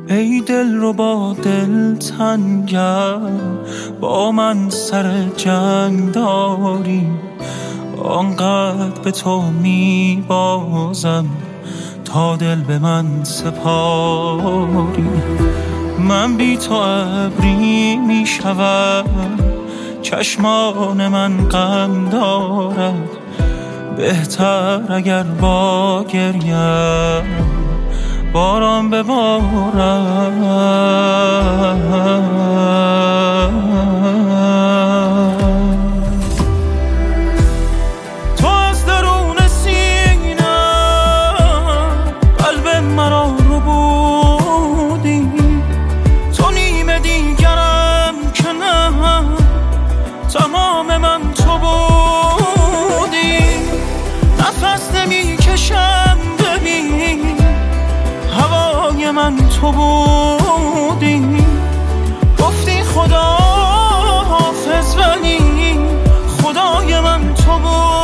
ای دل رو با دل تنگم، با من سر جنگ داری. آنقدر به تو می بازم تا دل به من سپاری. من بی تو ابری می شوم، چشمان من غم دارد. بهتر اگر با گریم باران ببارد. تو از درون سینم قلب مرا رو بودی. تو نیمه دیگرم که نه، تمام من تو بودی. نفس نمی کشم ببین، هوای من تو بودی. گفتی خدا حافظ ولی خدای من تو بودی.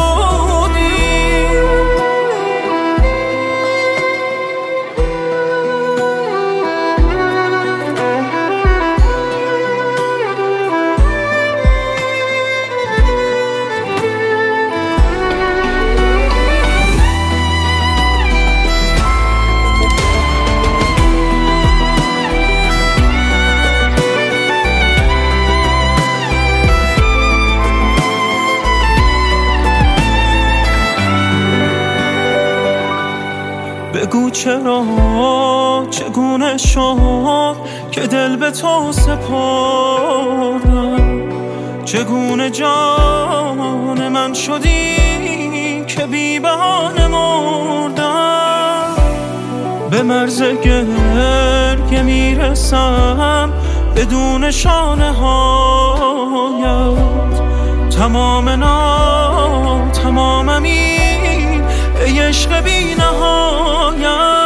بگو چرا، چگونه شد که دل به تو سپردم؟ چگونه جان من شدی که بی بهانه مردم؟ به مرز گریه میرسم بدون شانه هایت. تمامم این ای عشق بی نهایت.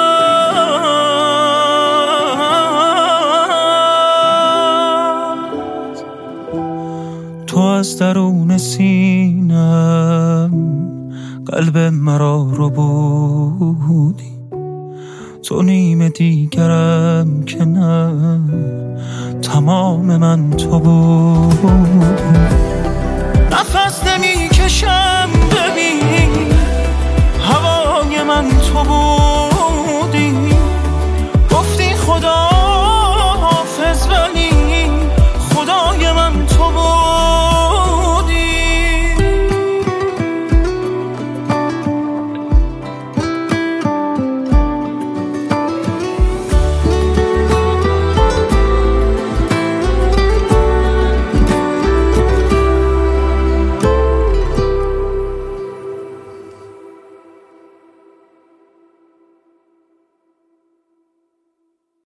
تو از درون سینم قلب مرا رو بودی. تو نیمه دیگرم که نه، تمام من تو بودی.